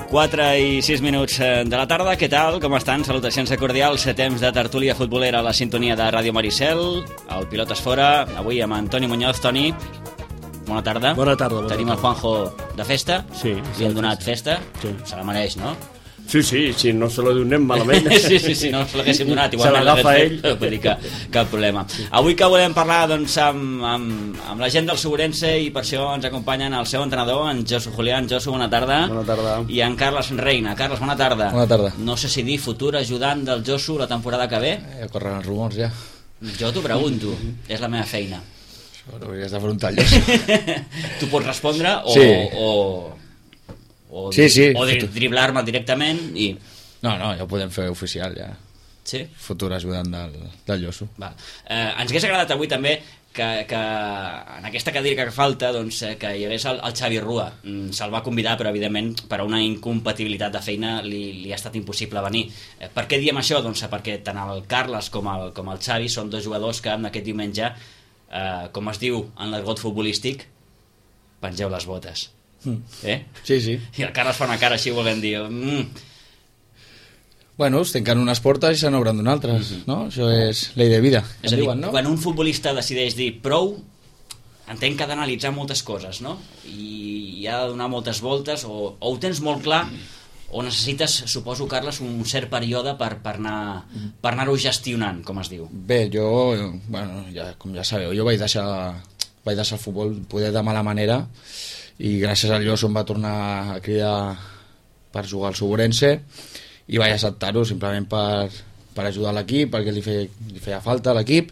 4:06 de la tarda, què tal? Com estan? Salutacions cordials, temps de tertúlia futbolera a la sintonia de Ràdio Maricel, el Pilotes Fora, avui amb Antoni Muñoz. Toni, bona tarda. Bona tarda. Tenim el Juanjo de festa. Sí. Li han donat festa. Sí. Se la mereix, no? Sí, no se la donem malament. Sí, no se l'haguéssim donat. Se l'agafa ell. Vull dir que cap problema. Avui que volem parlar doncs, amb la gent del Segurense, i per això ens acompanyen el seu entrenador, en Josu Julián. Josu, bona tarda. Bona tarda. I en Carles Reina. Carles, bona tarda. Bona tarda. No sé si dir futur ajudant del Josu la temporada que ve. Ja corren els rumors, ja. Jo t'ho pregunto. És la meva feina. Això ho hauries d'afrontar el Josu. Tu pots respondre o... Sí. O Sí. O driblar-me directament i... No, ja ho podem fer oficial, ja. Sí? Futur ajudant del Josu. Val. Ens hagués agradat avui també que en aquesta cadira que falta doncs, que hi hagués el Xavi Rua. Se'l va convidar, però evidentment per una incompatibilitat de feina li ha estat impossible venir. Per què diem això? Doncs perquè tant el Carles com el Xavi són dos jugadors que aquest diumenge, com es diu en l'argot futbolístic, pengeu les botes. Sí. I el Carles fa una cara així volent dir... Bueno, es tanquen unes portes i se n'obren d'unes altres, no? Això és llei de vida, És a dir, diuen, no? quan un futbolista decideix dir prou, entenc que ha d'analitzar moltes coses, no? I ha de donar moltes voltes, o ho tens molt clar, o necessites, suposo, Carles, un cert període per anar-ho gestionant, com es diu. Bé, bueno, com ja sabeu, jo vaig deixar el futbol poder de mala manera, i gràcies al Josu em va tornar a cridar per jugar al Segurense i vaig acceptar-ho simplement per ajudar l'equip, perquè li feia falta a l'equip.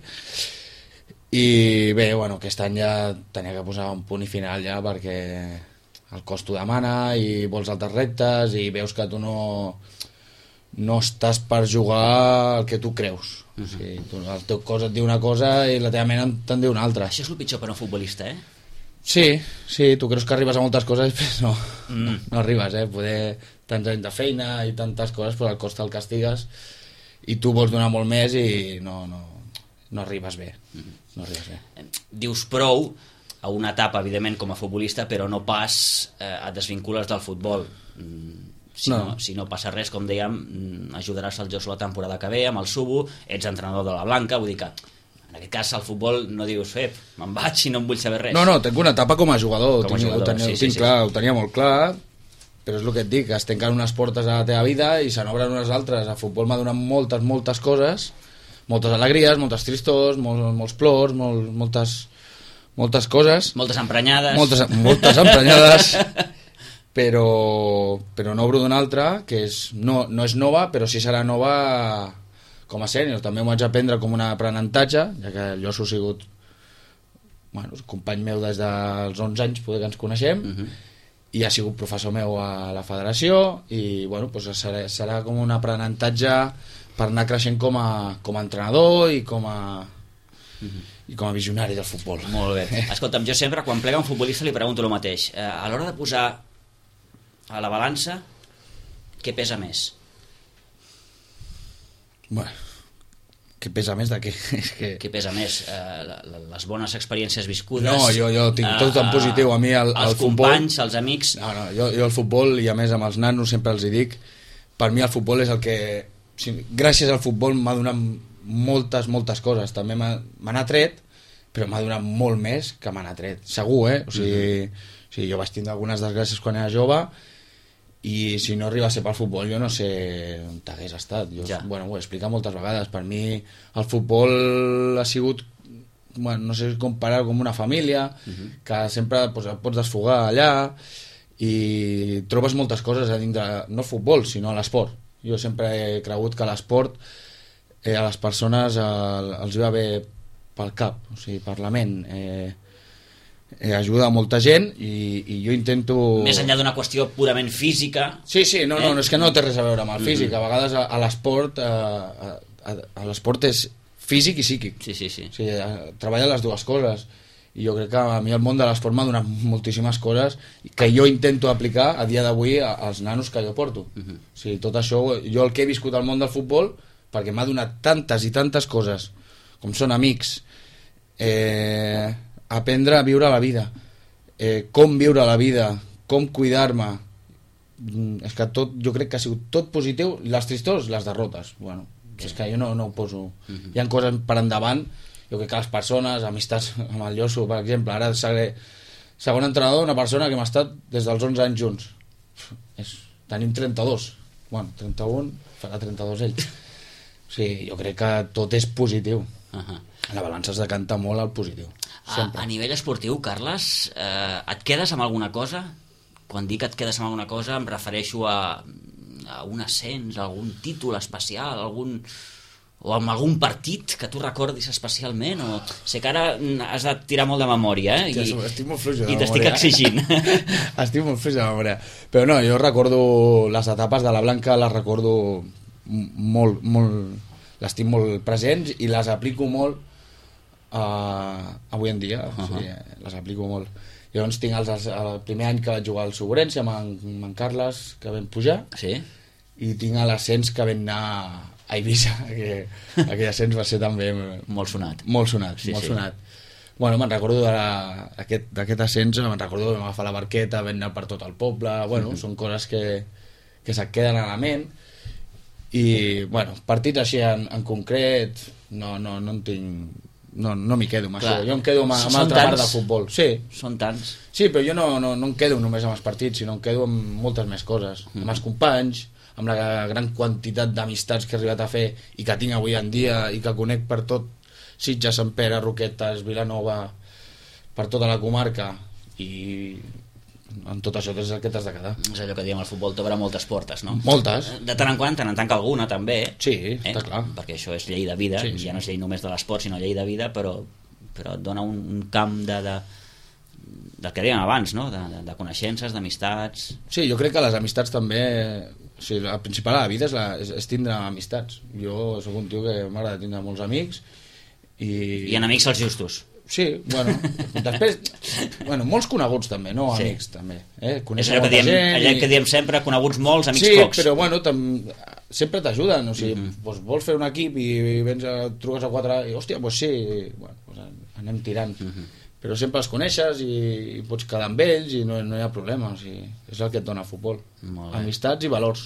I bé, bueno, aquest any ja tenia que posar un punt i final ja, perquè el cos t'ho demana i vols altres reptes i veus que tu no estàs per jugar el que tu creus. O sigui, el teu cos et diu una cosa i la teva ment te'n diu una altra. Això és el pitjor per un futbolista, Sí, tu creus que arribes a moltes coses, però no arribes, Poder tants anys de feina i tantes coses, però el cos te'l castigues i tu vols donar molt més i no arribes bé. No arribes bé. Dius prou a una etapa, evidentment, com a futbolista, però no pas et desvincules del futbol. Si no passa res, com dèiem, ajudaràs el Josu la temporada que ve amb el Subo, ets entrenador de la Blanca, vull dir que en aquest cas al futbol no dius me'n vaig i no em vull saber res. No, tenc una etapa com a jugador, sí. Clar, ho tenia molt clar, però és el que et dic, es tanquen unes portes a la teva vida i se n'obren unes altres. El futbol m'ha donat moltes coses, moltes alegries, moltes tristors, molts plors, moltes coses. Moltes emprenyades. Moltes emprenyades, però n'obro d'una altra, que no és nova, però sí serà nova com a sènior. També m'ho vaig aprendre com un aprenentatge, ja que el Josu ha sigut company meu des dels 11 anys, poder que ens coneixem, i ha sigut professor meu a la federació, i serà com un aprenentatge per anar creixent com a entrenador i com a visionari del futbol. Molt bé. Escolta'm, jo sempre, quan plega un futbolista, li pregunto el mateix. A l'hora de posar a la balança, què pesa més? Bueno, què pesa més de què? Què pesa més? Les bones experiències viscudes? No, jo tinc tot en positiu. A mi el futbol... companys, els amics... No, jo el futbol, i a més amb els nanos sempre els hi dic, per mi el futbol és el que... Gràcies al futbol m'ha donat moltes coses. També me n'ha tret, però m'ha donat molt més que me n'ha tret. Segur, O sigui, jo vaig tindre algunes desgràcies quan era jove, i si no arriba a ser pel futbol jo no sé on t'hagués estat. Ho he explicat moltes vegades. Per mi el futbol ha sigut, no sé comparar com una família, que sempre et pots desfogar allà i trobes moltes coses a dintre, no el futbol sinó l'esport. Jo sempre he cregut que l'esport a les persones els va bé pel cap, o sigui, per la ment. Ajuda a molta gent i jo intento... Més enllà d'una qüestió purament física... Sí, no, és que no té res a veure amb el físic. A vegades a l'esport és físic i psíquic. Sí. O sigui, treballa les dues coses. I jo crec que a mi el món de l'esport m'ha donat moltíssimes coses que jo intento aplicar a dia d'avui als nanos que jo porto. O sigui, tot això, jo el que he viscut al món del futbol, perquè m'ha donat tantes i tantes coses, com són amics, aprendre a viure la vida, com viure la vida, com cuidar-me, és que tot, jo crec que ha sigut tot positiu, les tristors, les derrotes, bueno, és que jo no ho poso. Hi ha coses per endavant, jo crec que les persones, amistats amb el Lloso, per exemple, ara seré segon entrenador, una persona que hem estat des dels 11 anys junts. Tenim 32, bueno, 31, farà 32 ell. O sigui, jo crec que tot és positiu. La balança es decanta molt al positiu. A nivell esportiu, Carles, et quedes amb alguna cosa? Quan dic et quedes amb alguna cosa em refereixo a un ascens, a algun títol especial, o amb algun partit que tu recordis especialment, o sé que ara has de tirar molt de memòria, estic molt fluix de memòria, i t'estic exigint. Estic molt fluix de memòria, però no, jo recordo les etapes de la Blanca, les recordo molt, les tinc molt presents i les aplico molt avui en dia, o sigui, les aplico molt. Llavors tinc el primer any que vaig jugar al Sobrense amb en Carles, que vam pujar, sí? I tinc l'ascens que vam anar a Eivissa, que aquell ascens va ser també molt sonat. Molt sonat. Bueno, me'n recordo d'aquest ascens, me'n recordo que vam agafar la barqueta, vam anar per tot el poble, bueno, són coses que se't queden a la ment. I, bueno, partits així en concret no en tinc, no m'hi quedo amb això, jo em quedo amb altra part del futbol. Sí. Són tants. Sí, però jo no em quedo només amb els partits, sinó em quedo amb moltes més coses, amb els companys, amb la gran quantitat d'amistats que he arribat a fer i que tinc avui en dia i que conec per tot Sitges, Sant Pere, Roquetes, Vilanova, per tota la comarca, i en tot això és el que t'has de quedar. És allò que diem, el futbol t'obre moltes portes, no? Moltes. De tant en tant que alguna també. Sí, està clar. Perquè això és llei de vida, sí. Ja no és llei només de l'esport, sinó llei de vida, però et dona un camp del que dèiem abans, no? De coneixences, d'amistats. Sí, jo crec que les amistats també, o sigui, el principal a la vida és tindre amistats. Jo soc un tio que m'agrada tindre molts amics i enemics els justos. Sí, bueno, després, molts coneguts també, no amics també. És allò que diem sempre, coneguts molts, amics pocs. Sí, però bueno, sempre t'ajuden, o sigui, doncs vols fer un equip i vens truques a 4 i hòstia, doncs sí, bueno, anem tirant. Però sempre els coneixes i pots quedar amb ells i no hi ha problema, o sigui, és el que et dona el futbol. Amistats i valors.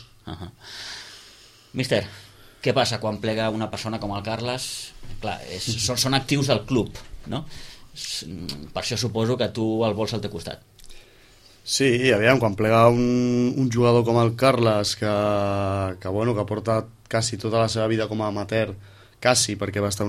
Míster, què passa quan plega una persona com el Carles? Clar, són actius del club, no? Per això suposo que tu el vols al teu costat. Sí, aviam, quan plega un jugador com el Carles que porta quasi tota la seva vida com a amateur, quasi, perquè va estar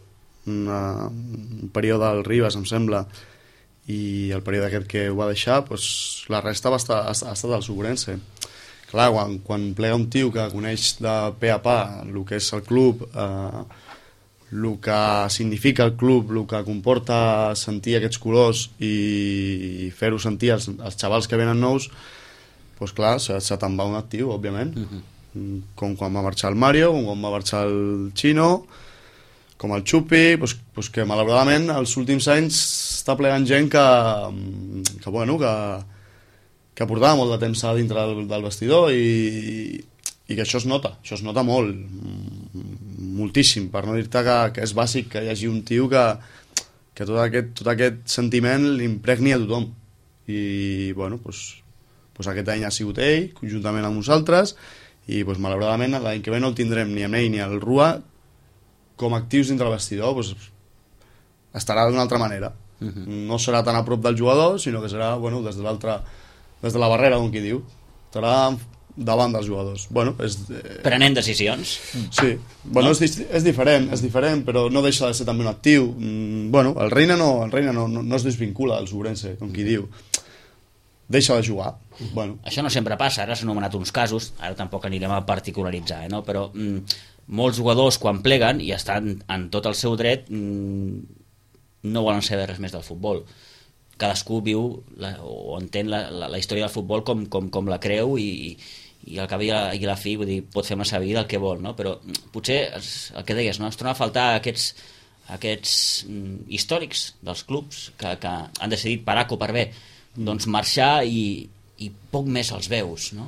un període al Ribes, em sembla, i el període aquest que ho va deixar, doncs, la resta ha estat al Sobrense. Clar, quan plega un tio que coneix de pe a pa el que és el club, el que significa el club, el que comporta sentir aquests colors i fer-ho sentir als xavals que venen nous, doncs clar, se te'n va un actiu, òbviament. Com quan va marxar el Mario, com quan va marxar el Chino, com el Xupi, doncs que malauradament els últims anys està plegant gent que portava molt de temps a dintre del vestidor i que això es nota molt, moltíssim, per no dir-te que és bàsic que hi hagi un tio que tot aquest sentiment l'impregni a tothom. I bueno, doncs aquest any ha sigut ell, conjuntament amb nosaltres, i doncs, malauradament l'any que ve no el tindrem ni amb ell ni al Rua com actius dintre el vestidor, doncs, estarà d'una altra manera. No serà tan a prop del jugador, sinó que serà des de la barrera, com qui diu. Estarà davant dels jugadors. Prenent decisions. Sí, és diferent, però no deixa de ser també un actiu. El Reina no es desvincula del Sobrense, com qui diu. Deixa de jugar. Això no sempre passa, ara s'han anomenat uns casos, ara tampoc anirem a particularitzar, no? Però molts jugadors quan pleguen i estan en tot el seu dret no volen saber res més del futbol. Cadascú viu o entén la història del futbol com la creu i al cap i a la fi, vull dir, pot fer amb la seva vida el que vol, no? Però potser el que deies, no? Es torna a faltar aquests històrics dels clubs que han decidit per A o per B doncs marxar i poc més els veus, no?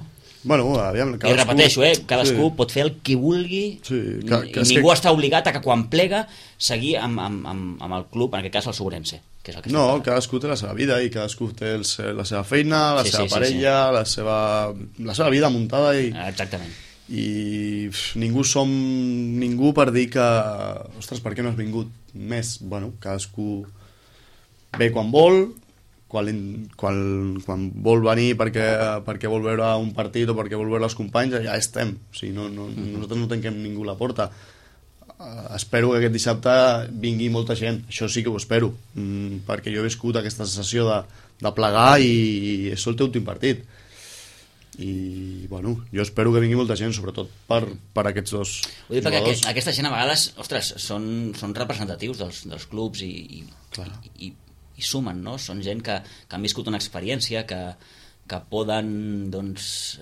Bueno, aviam, I repeteixo, cadascú pot fer el que vulgui i ningú està obligat a que quan plega seguir amb el club, en aquest cas el Sobrense, que és el que no, cadascú té la seva vida i cadascú té la seva feina, la seva parella, la seva vida muntada exactament. I ningú per dir que ostres, per què no has vingut més? Bueno, cadascú ve quan vol, quan vol venir perquè vol veure un partit o perquè vol veure els companys, ja estem. O sigui, nosaltres no tanquem ningú la porta. Espero que aquest dissabte vingui molta gent, això sí que ho espero, perquè jo he viscut aquesta sensació de plegar i és el teu últim partit. I bueno, jo espero que vingui molta gent, sobretot per aquests dos jugadors. Aquesta gent a vegades, ostres, són representatius dels clubs i sumen, no? Són gent que han viscut una experiència que poden doncs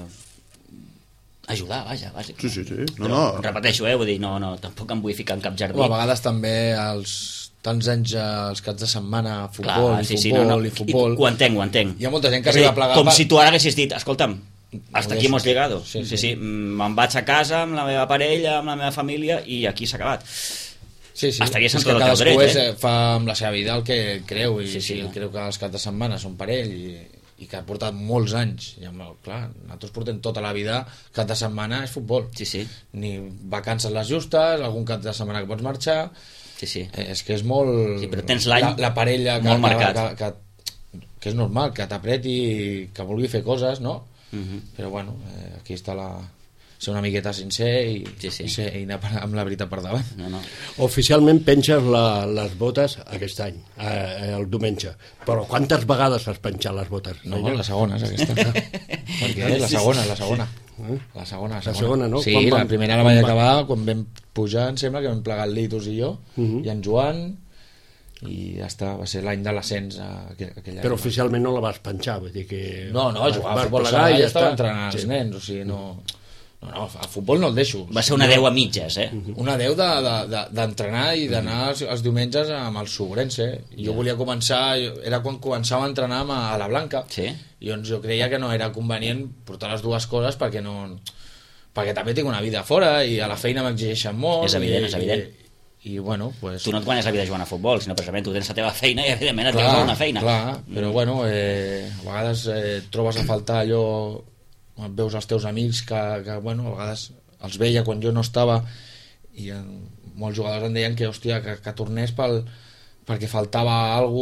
ajudar, vaja. Sí. Repeteixo, vull dir, no, tampoc em vull ficar en cap jardí. A vegades també tants anys els caps de setmana futbol i futbol. Ho entenc. Hi ha molta gent que arriba a plegar... Com si tu ara haguessis dit, escolta'm, hasta aquí hemos llegado. Sí. Me'n vaig a casa amb la meva parella, amb la meva família i aquí s'ha acabat. Sí. Hasta aquí és que cadascú fa amb la seva vida el que creu i creu que els caps de setmana són per ell i que ha portat molts anys i clar, nosaltres portem tota la vida cap de setmana és futbol. Ni vacances les justes, algun cap de setmana que pots marxar. És que és molt... però tens l'any la parella molt marcat. Que és normal, que t'apreti, que vulgui fer coses, no? Però bueno, aquí està ser una miqueta sincer i anar amb la veritat per davant. No. Oficialment penges les botes aquest any, el diumenge, però quantes vegades has penjat les botes? No, la segona és aquesta. Perquè la segona. La segona, no? Sí, la primera la vaig acabar quan vam pujar, em sembla que vam plegar el Litus i jo, i en Joan, i ja està, va ser l'any de l'ascens aquell any. Però oficialment no la vas penjar, vull dir que... No, jugava a futbol sala i estava entrenant els nens, o sigui, no, a futbol no el deixo. Va ser una 10 a mitges, Una 10 d'entrenar i d'anar els diumenges amb el Sobrense. Jo volia començar, era quan començava a entrenar a la Blanca, i doncs jo creia que no era convenient portar les dues coses perquè també tinc una vida fora i a la feina m'exigeixen molt. És evident. I bueno, pues... Tu no et guanyes la vida jugant a futbol, sinó precisament tu tens la teva feina i evidentment et deus una feina. Clar, però bueno, a vegades trobes a faltar allò, veus els teus amics que bueno, a vegades els veia quan jo no estava i molts jugadors em deien que hòstia, que tornés perquè faltava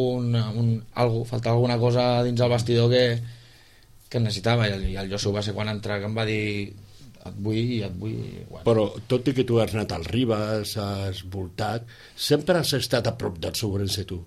faltava alguna cosa dins el vestidor que necessitava, i el Josu va ser quan entra que em va dir et vull. Bueno. Però tot i que tu has anat al Ribes, has voltat, sempre has estat a prop del Sobrense, tu.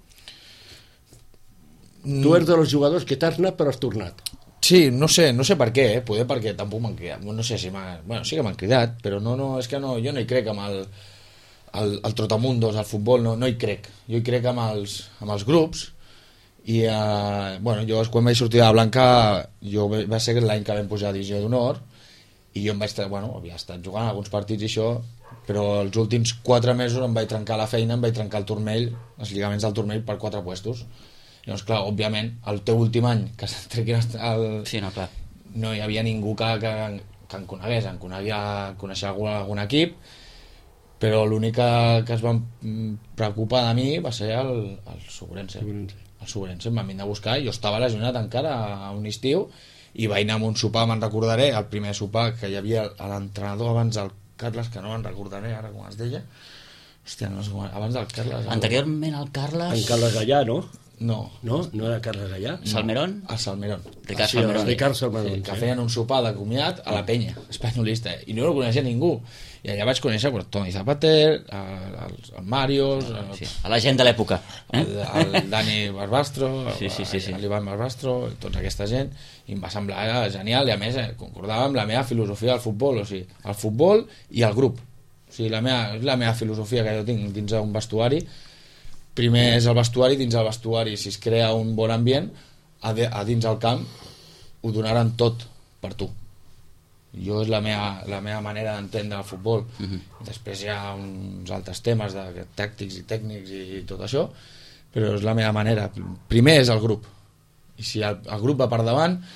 Tu ets dels jugadors que t'has anat però has tornat. Sí, no sé per què, poder perquè tampoc m'han cridat, no sé si sí que m'han cridat, però és que jo no hi crec amb el trotamundos, al futbol, no hi crec. Jo hi crec amb els grups i bueno, jo quan vaig sortir de la Blanca va ser l'any que vam pujar a Divisió d'Honor i jo havia estat jugant alguns partits i això, però els últims 4 mesos em vaig trencar la feina, em vaig trencar el turmell, els lligaments del turmell per 4 puestos. Llavors, clar, òbviament, el teu últim any que s'entrequin clar. No hi havia ningú que em conegués, coneixia algun equip, però l'únic que es van preocupar de mi va ser el Sobrense. El Sobrense em van vindre a buscar, jo estava lesionat encara a un estiu i vaig anar a un sopar, me'n recordaré, el primer sopar que hi havia l'entrenador abans del Carles, que no me'n recordaré ara com es deia. Hòstia, no sé com... Abans del Carles... Anteriorment al Carles... En Carles Gallà, no? No. No era Carles Gallà? Salmerón? El Salmerón. Ricard Salmerón. Que feien un sopar de comiat a la penya, espanyolista, i no el coneixia ningú. I allà vaig conèixer Toni Zapater, el Màrius, a la gent de l'època, el Dani Barbastro, l'Ivan Barbastro, tota aquesta gent, i em va semblar genial, i a més concordava amb la meva filosofia del futbol, o sigui, el futbol i el grup. O sigui, la meva filosofia que jo tinc dins d'un vestuari, primer és el vestuari, dins el vestuari, si es crea un bon ambient, a dins el camp ho donaran tot per tu. Jo és la meva manera d'entendre el futbol. Després hi ha uns altres temes de tàctics i tècnics i tot això, però és la meva manera. Primer és el grup, i si el grup va per davant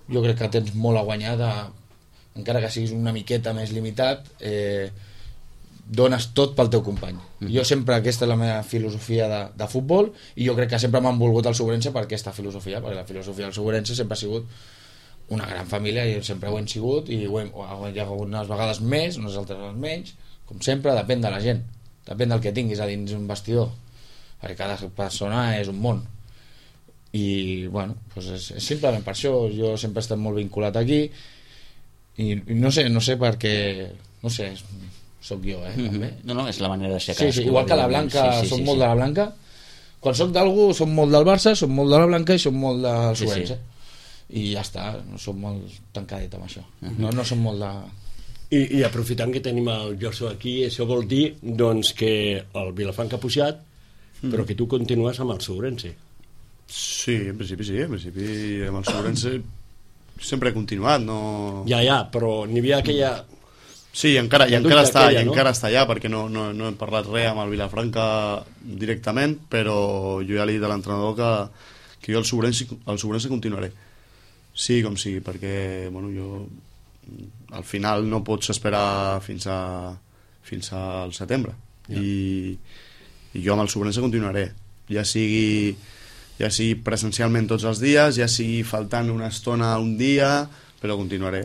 jo crec que tens molt a guanyar encara que siguis una miqueta més limitat, dones tot pel teu company. Jo sempre, aquesta és la meva filosofia de futbol, i jo crec que sempre m'han volgut al Sobrense per aquesta filosofia, perquè la filosofia del Sobrense sempre ha sigut una gran família, i sempre ho hem sigut, i hi ha unes vegades més, unes altres menys, com sempre, depèn de la gent, depèn del que tinguis a dins un vestidor, perquè cada persona és un món. I bueno, doncs és simplement per això. Jo sempre he estat molt vinculat aquí, i no sé per què, no sé, sóc jo, també. No, és la manera de ser. Sí, igual que la Blanca, soc molt de la Blanca. Quan soc d'algú, soc molt del Barça, soc molt de la Blanca i soc molt del Sobrense. I ja està, no soc molt tancadet amb això. No soc molt de... I aprofitant que tenim el Jorso aquí, això vol dir doncs, que el Vilafranca ha pujat, però que tu continues amb el Sobrense. Sí, en principi amb el Sobrense sempre he continuat, no... Ja, però n'hi havia aquella... Sí, encara està allà, perquè no hem parlat res amb el Vilafranca directament, però jo ja li he dit a l'entrenador que jo al Sobrense continuaré. Sí, com sigui, perquè bueno, jo al final no pots esperar fins al setembre, i jo amb el Sobrense continuaré, ja sigui presencialment tots els dies, ja sigui faltant una estona un dia, però continuaré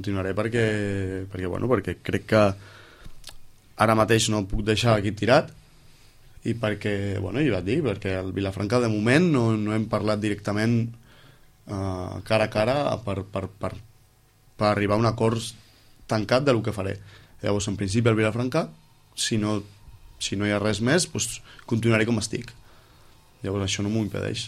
perquè crec que ara mateix no puc deixar l'equip tirat, i perquè, bueno, jo vaig dir, perquè el Vilafranca de moment no hem parlat directament cara a cara per arribar a un acord tancat del que faré. Llavors, en principi, el Vilafranca, si no hi ha res més, doncs continuaré com estic. Llavors, això no m'ho impedeix.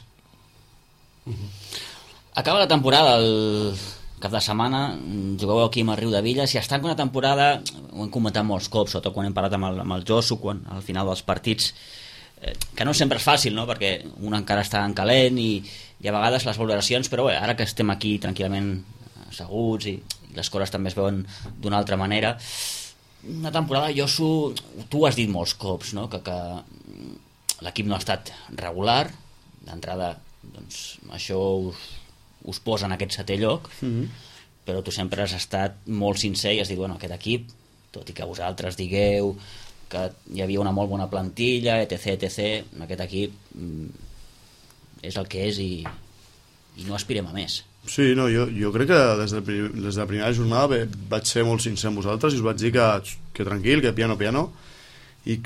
Acaba la temporada el cap de setmana, jugueu aquí amb el Riu de Villas, i es tanca una temporada, ho hem comentat molts cops, sobretot quan hem parlat amb el Josu, quan al final dels partits, que no sempre és fàcil, no? Perquè un encara està en calent, i a vegades les valoracions, però bé, ara que estem aquí tranquil·lament asseguts i les coses també es veuen d'una altra manera, una temporada, Josu, tu has dit molts cops, no? que l'equip no ha estat regular, d'entrada doncs, això us posa en aquest setè lloc, però tu sempre has estat molt sincer i has dit, bueno, aquest equip, tot i que vosaltres digueu que hi havia una molt bona plantilla, etc, aquest equip és el que és, i no aspirem a més. Sí, no, jo crec que des de la primera jornada vaig ser molt sincer amb vosaltres i us vaig dir que tranquil, que piano, i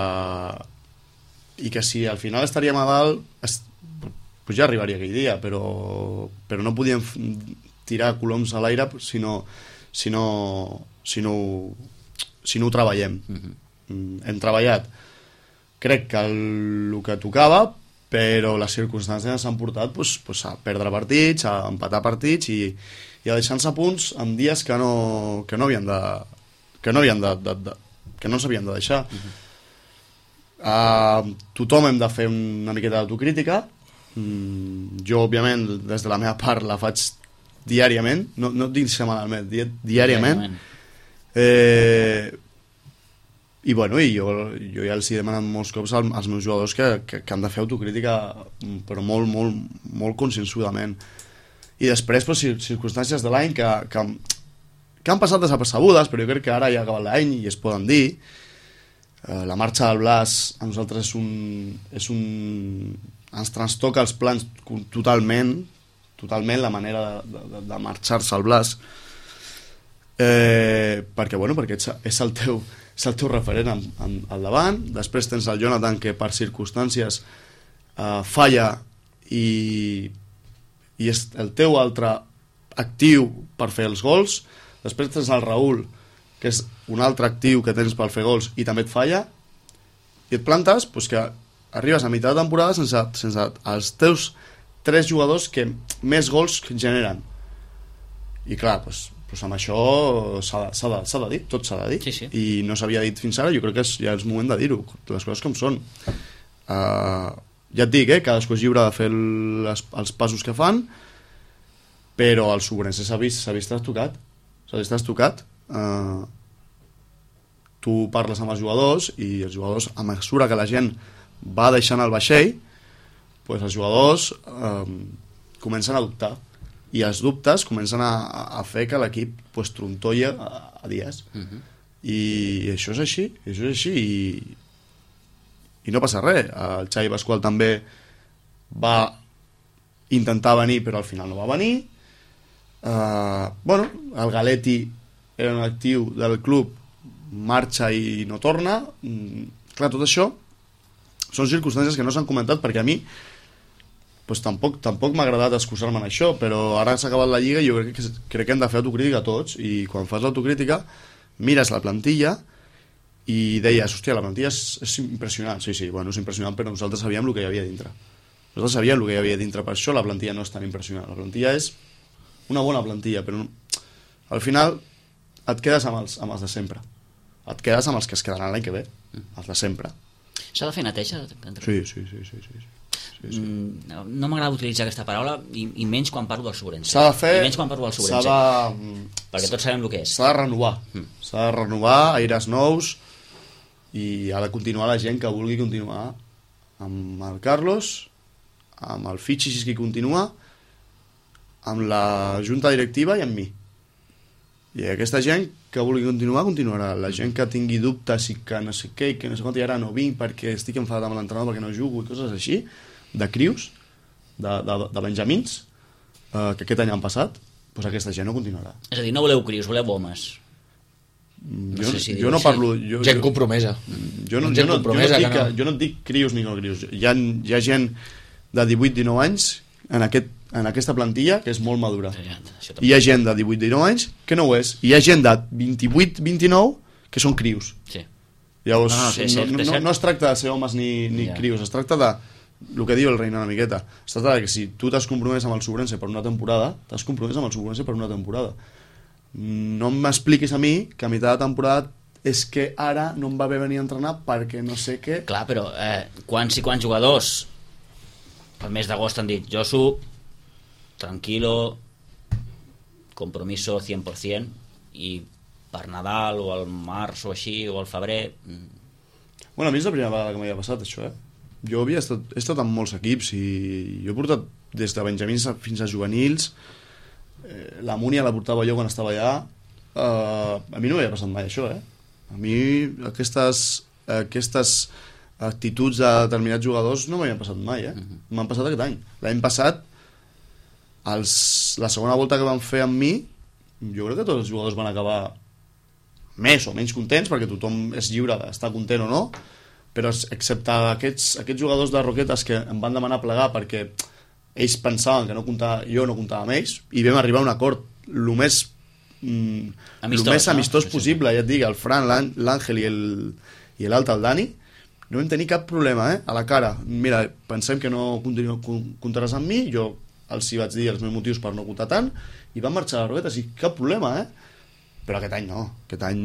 que si al final estaríem a dalt pues ja arribaria aquell dia, però no podíem tirar coloms a l'aire si no ho treballem. Hem treballat, crec que el que tocava, però les circumstàncies s'han portat a perdre partits, a empatar partits i a deixar-se punts en dies que no s'havien de deixar. Tothom hem de fer una miqueta d'autocrítica. Jo, òbviament, des de la meva part la faig diàriament, no et dic setmanalment, diàriament. I bueno, jo ja els he demanat molts cops als meus jugadors que han de fer autocrítica, però molt conscienzudament. I després, circumstàncies de l'any que han passat desapercebudes, però jo crec que ara ja ha acabat l'any i es poden dir. La marxa del Blas a nosaltres ens trastoca els plans totalment la manera de marxar-se al Blas, perquè és el teu referent al davant. Després tens el Jonathan, que per circumstàncies falla i és el teu altre actiu per fer els gols. Després tens el Raül, que és un altre actiu que tens per fer gols i també et falla, i et plantes que arribes a meitat de temporada sense els teus 3 jugadors que més gols generen. I clar, amb això s'ha de dir, tot s'ha de dir. Sí. I no s'havia dit fins ara, jo crec que ja és moment de dir-ho, les coses com són. Ja et dic, cadascú és lliure de fer els passos que fan, però el Sobrense s'ha vist trastocat. Tu parles amb els jugadors i els jugadors, a mesura que la gent va deixant el vaixell, els jugadors comencen a dubtar i els dubtes comencen a fer que l'equip pues, trontolla a dies. I això és així, i no passa res. El Xavi Pasqual també va intentar venir, però al final no va venir. El Galetti era un actiu del club, marxa i no torna. Clar, tot això són circumstàncies que no s'han comentat, perquè a mi pues, tampoc m'ha agradat excusar-me en això, però ara s'ha acabat la Lliga i jo crec que hem de fer autocrítica tots, i quan fas l'autocrítica mires la plantilla i deies, hòstia, la plantilla és impressionant. Sí, bueno, és impressionant, però nosaltres sabíem el que hi havia dintre. Nosaltres sabíem el que hi havia dintre, per això la plantilla no és tan impressionant. La plantilla és una bona plantilla, però al final et quedes amb els de sempre. Et quedes amb els que es quedaran l'any que ve, els de sempre. S'ha de fer neteja? Sí. No m'agrada utilitzar aquesta paraula, i menys quan parlo del Sobrense. S'ha de fer... I menys quan parlo del Sobrense. Perquè tots sabem el que és. S'ha de renovar. S'ha de renovar, aires nous, i ha de continuar la gent que vulgui continuar amb el Carlos, amb el Fitxi, si és qui continua, amb la junta directiva i amb mi. I aquesta gent que vulgui continuar, continuarà. La gent que tingui dubtes i que no sé què, i que no sé quant, i ara no vinc perquè estic enfadat amb l'entrenador perquè no jugo i coses així, de crius, de benjamins, que aquest any han passat, doncs aquesta gent no continuarà. És a dir, no voleu crius, voleu homes. Jo no parlo... Gent compromesa. Jo no et dic crius ni no crius. Hi ha gent de 18-19 anys en aquesta plantilla que és molt madura. Hi ha gent de 18-19 anys que no ho és. Hi ha gent de 28-29 que són crius. Sí. Llavors, no es tracta de ser homes ni crius, es tracta de el que diu el Reina una miqueta. Es tracta de que si tu t'has compromès amb el Sobrense per una temporada, t'has compromès amb el Sobrense per una temporada. No m'expliquis a mi que a meitat de temporada és que ara no em va bé venir a entrenar perquè no sé què... Clar, però quants jugadors el mes d'agost han dit Josu, tranquilo, compromiso 100%, i per Nadal o al març o així o al febrer... Bueno, a mi és la primera vegada que m'havia passat això, Jo he estat en molts equips i jo he portat des de benjamins fins a juvenils. La Múnia la portava jo quan estava allà. A mi no m'havia passat mai això, A mi aquestes actituds de determinats jugadors no m'havien passat mai, M'han passat aquest any. L'any passat, la segona volta que van fer amb mi, jo crec que tots els jugadors van acabar més o menys contents, perquè tothom és lliure d'estar content o no, però excepte aquests jugadors de Roquetes que em van demanar plegar perquè ells pensaven que jo no comptava amb ells, i vam arribar a un acord el més amistós possible, ja et dic, el Fran, l'Àngel i l'altre, el Dani, no vam tenir cap problema, a la cara. Mira, pensem que no comptaràs amb mi, jo els hi vaig dir els meus motius per no comptar tant, i van marxar a les Roquetes, i cap problema, Però aquest any no, aquest any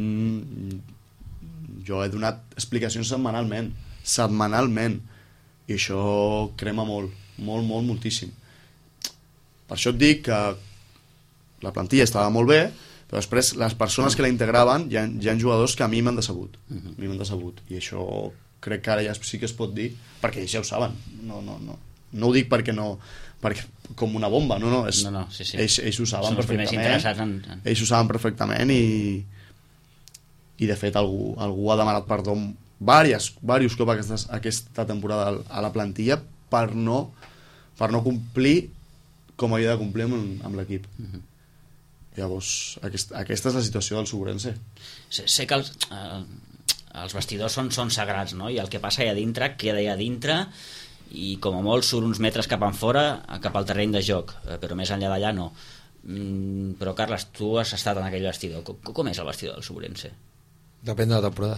jo he donat explicacions setmanalment, i això crema moltíssim. Per això et dic que la plantilla estava molt bé, però després les persones que la integraven hi ha jugadors que a mi m'han decebut, i això crec que ara ja sí que es pot dir, perquè ells ja ho saben, no ho dic perquè com una bomba, sí. Ells ho saben perfectament, i de fet algú ha demanat perdó diversos cops aquesta temporada a la plantilla per no complir com havia de complir amb l'equip. Llavors aquesta és la situació del Sobrense. Sé que els vestidors són sagrats, no? I el que passa allà dintre queda allà dintre, i com a molt surt uns metres cap enfora, cap al terreny de joc, però més enllà d'allà no. Però Carles, tu has estat en aquell vestidor. Com és el vestidor del Sobrense? Depèn de la temporada.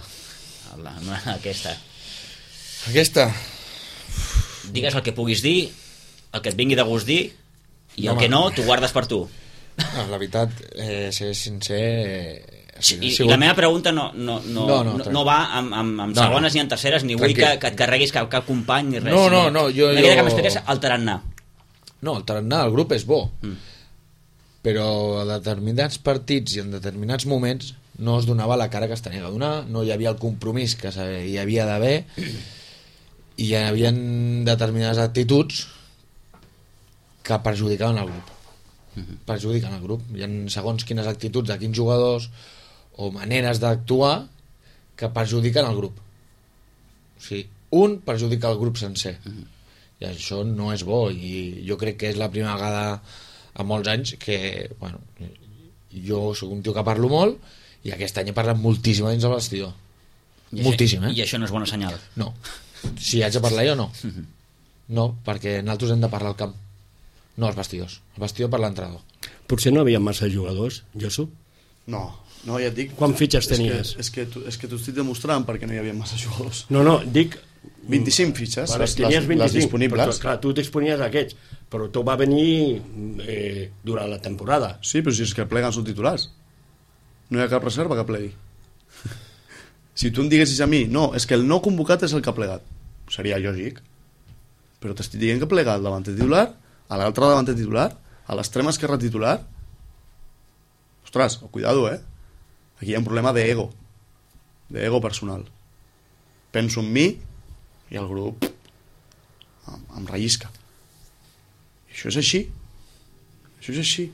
Aquesta. Digues el que puguis dir, el que et vingui de gust dir, i el que no, t'ho guardes per tu. La veritat, ser sincer... I la meva pregunta no va amb segones ni en terceres, ni vull que et carreguis cap company ni res. No, jo... que m'expliques el tarannà. No, el tarannà, el grup és bo, però a determinats partits i en determinats moments no es donava la cara que es tenia que donar, no hi havia el compromís que hi havia d'haver, i hi havia determinades actituds que perjudicaven el grup. perjudiquen el grup. Hi ha segons quines actituds de quins jugadors o maneres d'actuar que perjudiquen el grup. O sigui, un perjudica el grup sencer. I això no és bo, i jo crec que és la primera vegada en molts anys que, bueno, jo sóc un tio que parlo molt i aquest any he parlat moltíssim dins del vestidor. Moltíssim, I això no és bona senyal. No. Si haig de parlar jo, no. No, perquè nosaltres hem de parlar al camp, no als vestidors. El vestidor per l'entrenador. Potser no havia massa jugadors, Josu? No, ja et dic... Quan fitxes tenies? És que t'ho estic demostrant perquè no hi havia massa jugadors. No, dic... 25 fitxes, Vale, les disponibles. Però, clar, tu t'exponies a aquests, però tot va venir durant la temporada. Sí, però si és que pleguen són titulars. No hi ha cap reserva que plegui. Si tu em diguessis a mi, no, és que el no convocat és el que ha plegat, seria lògic. Però t'estic dient que plega el davanter titular, a l'altre davanter titular, a l'extrem esquerre titular. Ostres, cuidado, Aquí hi ha un problema d'ego personal. Penso en mi i el grup em rellisca. I això és així.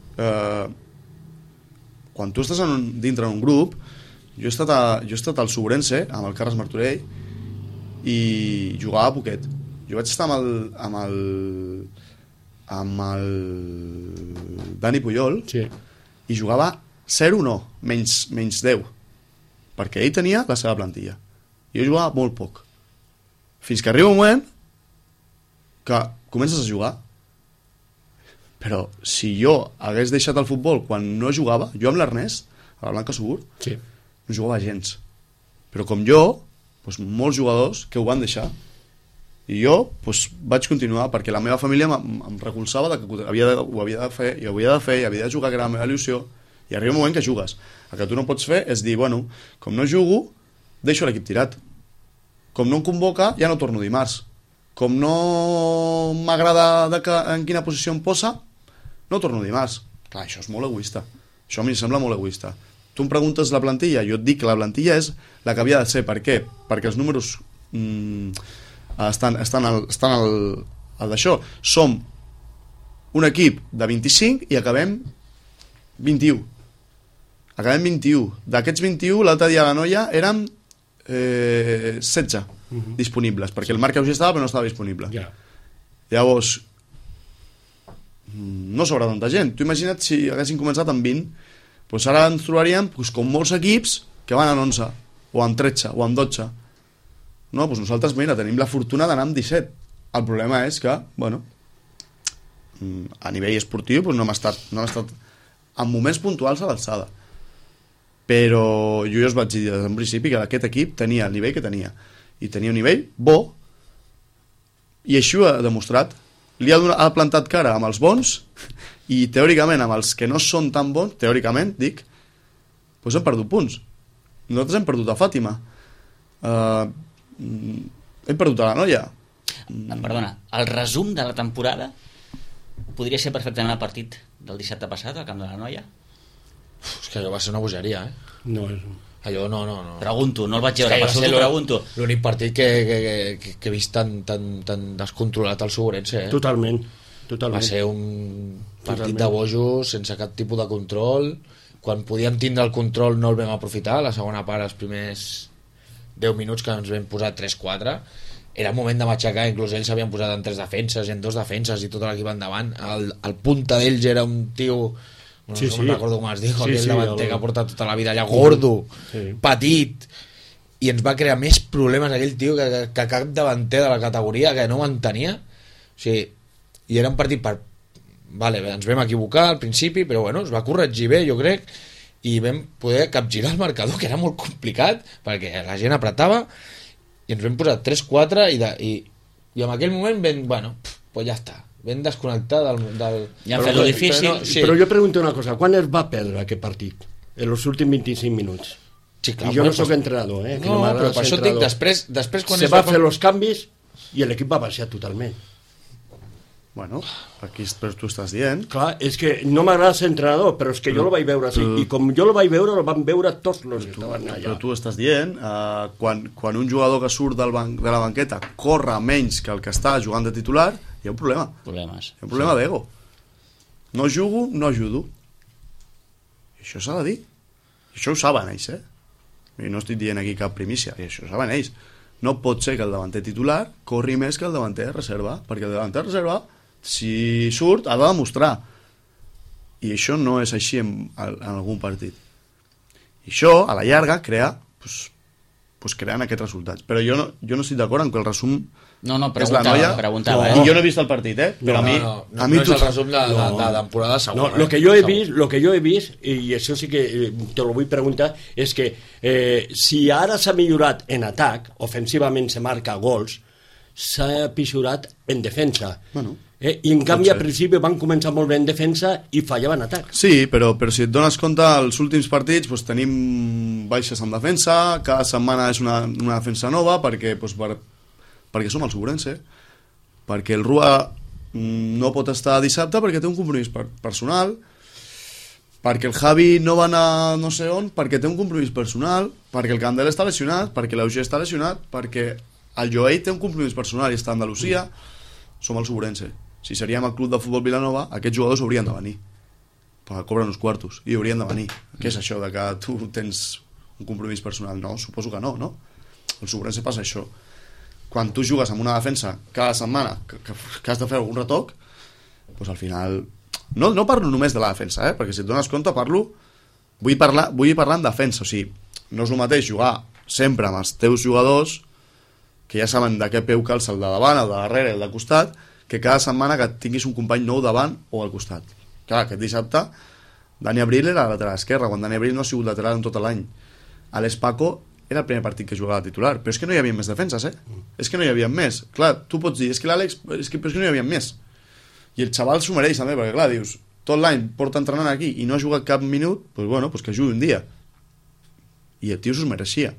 Quan tu estàs dintre d'un grup, jo he estat al Sobrense amb el Carles Martorell i jugava poquet. Jo vaig estar amb el Dani Puyol, sí, i jugava 0 no, menys 10, perquè ell tenia la seva plantilla. Jo jugava molt poc. Fins que arriba un moment que comences a jugar. Però si jo hagués deixat el futbol quan no jugava, jo amb l'Ernest, a la Blanca Segur, sí, no jugava gens. Però com jo, doncs molts jugadors que ho van deixar. I jo doncs, vaig continuar perquè la meva família em recolzava que ho havia de fer, i havia de jugar, que era la meva il·lusió. I arriba un moment que jugues. El que tu no pots fer és dir, bueno, com no jugo, deixo l'equip tirat. Com no em convoca, ja no torno dimarts. Com no m'agrada en quina posició em posa, no torno dimarts. Clar, això és molt egoista. Això a mi em sembla molt egoista. Tu em preguntes la plantilla, jo et dic que la plantilla és la que havia de ser. Per què? Perquè els números estan al d'això. Som un equip de 25 i acabem 21. D'aquests 21, l'altre dia a la Noia érem 16 disponibles, perquè el Marc Auger estava però no estava disponible. Llavors no sobra tanta gent. Tu imagina't si haguessin començat amb 20, doncs ara ens trobaríem com molts equips que van en 11 o en 13 o en 12. No, doncs nosaltres, mira, tenim la fortuna d'anar amb 17. El problema és que, bueno, a nivell esportiu doncs no hem estat en moments puntuals a l'alçada. Però jo ja us vaig dir des d'un principi que aquest equip tenia el nivell que tenia, i tenia un nivell bo, i així ho ha demostrat. Li ha plantat cara amb els bons, i teòricament amb els que no són tan bons, teòricament, dic, doncs hem perdut punts. Nosaltres hem perdut a Fàtima, hem perdut a la Noia. Perdona, el resum de la temporada podria ser perfectament el partit del dissabte passat al camp de la Noia? És que allò va ser una bogeria, No, allò no. Pregunto, no el vaig veure, per això t'ho pregunto. L'únic partit que he vist tan descontrolat al Segurense, Totalment. Va ser un partit de bojos, sense cap tipus de control. Quan podíem tindre el control no el vam aprofitar. La segona part, els primers 10 minuts que ens vam posar 3-4, era moment de matxacar. Inclús ells s'havien posat en 3 defenses i en 2 defenses i tot l'equip endavant. El punta d'ells era un tio... No recordo com es diu, aquell davanter que ha portat tota la vida allà, gordo, petit, i ens va crear més problemes aquell tio que cap davanter de la categoria, que no ho entenia. O sigui, i era un partit per... Vale, ens vam equivocar al principi, però bueno, es va corregir bé, jo crec, i vam poder capgirar el marcador, que era molt complicat, perquè la gent apretava, i ens vam posar 3-4, i en aquell moment vam, bueno, pues ja està, ben desconnectar del... Ja han fet lo difícil. Però jo pregunto una cosa, quan es va perdre aquest partit? En els últims 25 minuts. Sí, clar, I jo no soc entrenador, que no però per això dic, després quan se va fer els canvis i l'equip va baixar totalment. Bueno, aquí però tu estàs dient. Clar, és que no m'agrada ser entrenador, però és que jo el vaig veure així. I com jo el vaig veure, el van veure tots els que estaven allà. Però tu estàs dient, quan un jugador que surt de la banqueta corre menys que el que està jugant de titular, hi ha un problema. Problemes. Hi ha un problema d'ego. no jugo, no ajudo. I això s'ha de dir. I això ho saben ells, I no estic dient aquí cap primícia, i això ho saben ells. No pot ser que el davanter titular corri més que el davanter de reserva, perquè el davanter de reserva, si surt, ha de demostrar. I això no és així en algun partit. I això, a la llarga, crea creant aquests resultats. Però jo no estic d'acord en que el resum No, és la noia. preguntava. I jo no he vist el partit, però a mi no és el resum de temporada segura. No, lo que yo he vist, i això sí que te lo vull preguntar, és que si ara s'ha millorat en atac, ofensivament se marca gols, s'ha pissurat en defensa. Bueno, I en canvi al principi van començar molt bé en defensa i fallaven en atac. sí, però si et dones compte, els últims partits tenim baixes en defensa, cada setmana és una defensa nova, perquè perquè som el Sobrense, perquè el Rua no pot estar dissabte perquè té un compromís personal, perquè el Javi no va anar no sé on perquè té un compromís personal, perquè el Candel està lesionat, perquè l'Auger està lesionat, perquè el Joey té un compromís personal i està a Andalusia. Som el Sobrense. Si seríem el club de futbol Vilanova, aquests jugadors haurien de venir, perquè cobren uns quartos i haurien de venir. Què és això de que tu tens un compromís personal? No, suposo que no. El Sobrense passa això. Quan tu jugues amb una defensa cada setmana que has de fer algun retoc, doncs al final no parlo només de la defensa, perquè si et dones compte vull parlar en defensa. O sigui, no és el mateix jugar sempre amb els teus jugadors, que ja saben de què peu calça el de davant, el de darrere, el de costat, que cada setmana que tinguis un company nou davant o al costat. Clar, aquest dissabte Dani Abril era lateral esquerre, quan Dani Abril no ha sigut lateral en tot l'any. Alex Paco era el primer partit que jugava titular, però és que no hi havia més defenses, és que no hi havia més. Clar, tu pots dir, però és que no hi havia més. I el xaval s'ho mereix també, perquè clar, dius, tot l'any porta entrenant aquí i no ha jugat cap minut, doncs que jugui un dia. I el tio s'ho mereixia.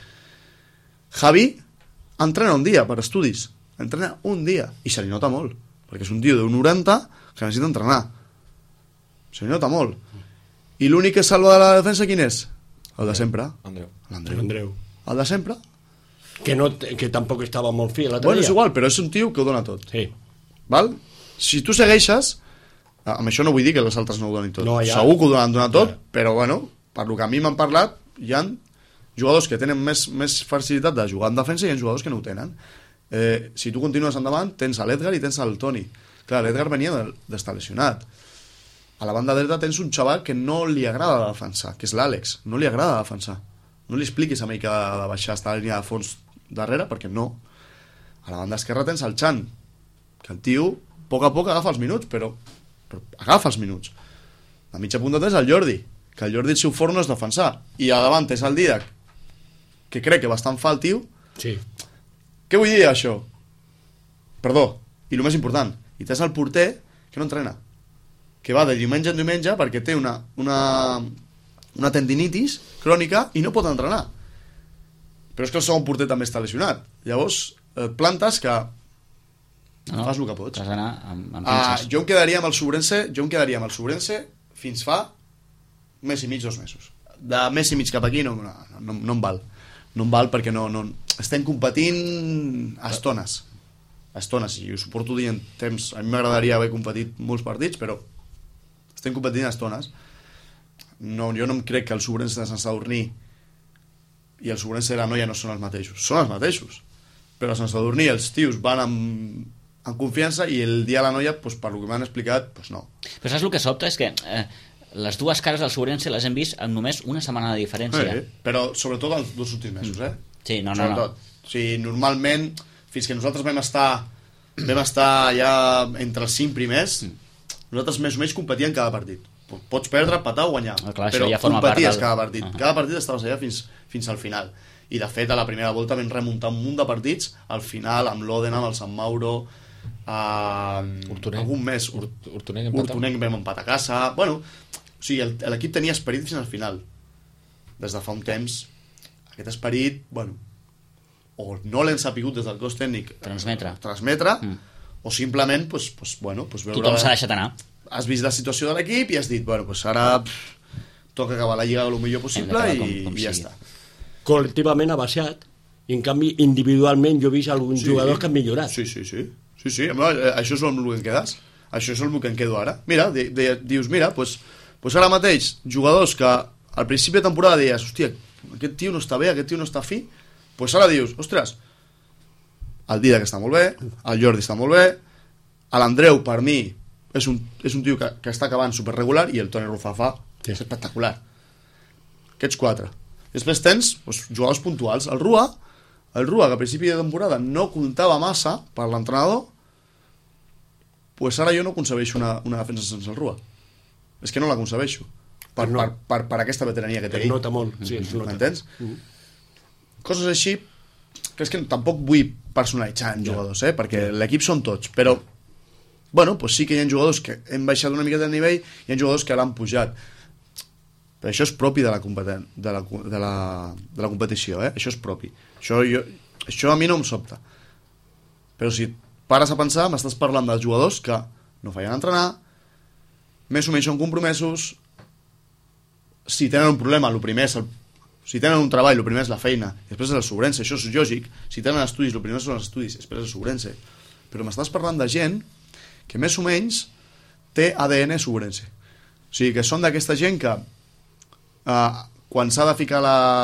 Javi entrena un dia per estudis, entrena un dia i se li nota molt, perquè és un tio d'un 90 que necessita entrenar, se li nota molt. I l'únic que salva de la defensa quin és? El de sempre, Andreu. El de sempre, que tampoc estava molt fi l'altre bueno, dia. és igual, però és un tio que ho dona tot. Sí. Val? Si tu segueixes, amb això no vull dir que les altres no ho donin tot, No, ja. segur que ho donen tot, Ja. però bueno, per lo que a mi m'han parlat, hi ha jugadors que tenen més facilitat de jugar en defensa i hi ha jugadors que no ho tenen. Si tu continues endavant, tens l'Edgar i tens el Toni. Clar, l'Edgar venia d'estar lesionat. A la banda dreta tens un xaval que no li agrada defensar, que és l'Àlex, no li agrada defensar. No li expliquis a mi que ha de baixar, estar a la línia de fons darrere, perquè no. A la banda esquerra tens el Chan, que el tio, a poc agafa els minuts, però agafa els minuts. A mitja punta tens el Jordi, que el Jordi el seu fort no és defensar. I a davant tens el Didac, que crec que bastant fa el tio. Sí. Què vull dir això? Perdó, i el més important, i tens el porter que no entrena, que va de diumenge en diumenge perquè té una tendinitis crònica i no pot entrenar. Però és que el segon porter també està lesionat. Llavors, plantes que fas el que pots. Has d'anar amb pinces. Jo em quedaria amb el Sobrense fins fa mes i mig, 2 mesos. De mes i mig cap aquí no em val. No em val perquè no estem competint a estones, i ho suporto dient temps. A mi m'agradaria haver competit molts partits, però estem competint a estones. Jo no em crec que el Sobrense de Sant Sadurní i el Sobrense de la Noia no són els mateixos, però a Sant Sadurní els tios van amb confiança i el dia de la Noia, per lo que m'han explicat, no. Però saps el que sobta? És que les dues cares del Sobrense les hem vist amb només una setmana de diferència. Però sobretot els 2 últims mesos, Sí, no. Sobretot. O sigui, normalment, fins que nosaltres vam estar ja entre els 5 primers, nosaltres més o menys competíem cada partit. Pots perdre, empatar o guanyar, clar, però ja competies cada partit. Cada partit estaves allà fins al final. I de fet, a la primera volta vam remuntar un munt de partits, al final, amb l'Oden, amb el Sant Mauro, algun mes Hortonenc vam empatar a casa. Bueno, o sigui, l'equip tenia esperit fins al final. Des de fa un temps, aquest esperit, bueno, o no l'hem sapigut des del cos tècnic transmetre, o simplement veure... Tothom s'ha deixat anar. Has vist la situació de l'equip i has dit, ara toca acabar la lliga el millor possible i ja està. Col·lectivament ha baixat, i en canvi individualment jo he vist alguns jugadors que han millorat. Sí. Això és el que em quedes. això és el que em quedo ara. Mira, dius, mira, pues ara mateix, jugadors que al principi de temporada deies, hòstia, aquest tio no està bé, aquest tio no està fi, pues ara dius, ostres, el Didac està molt bé, el Jordi està molt bé, l'Andreu, per mi, és un tio que està acabant superregular, i el Toni Rufafà és espectacular. Aquests 4. Després tens jugadors puntuals. El Rua, que a principi de temporada no comptava massa per l'entrenador, pues ara jo no concebeixo una defensa sense el Rua. És que no la concebeixo. Per aquesta veterania que té. Es nota molt, sí, es nota. M'entens? Coses així, que és que tampoc vull personalitzar en jugadors, perquè l'equip són tots, però bueno, pues sí que hi ha jugadors que hem baixat una mica de nivell i hi ha jugadors que l'han pujat. Però això és propi de la competició, això és propi. Això a mi no em sobta. Però si pares a pensar, m'estàs parlant dels jugadors que no feien entrenar, més o menys són compromesos, si tenen un problema, si tenen un treball, el primer és la feina, després és el sobrense, això és lògic. Si tenen estudis, el primer són els estudis, després és el sobrense. Però m'estàs parlant de gent que més o menys té ADN sobrense. O sigui, que són d'aquesta gent que quan s'ha de ficar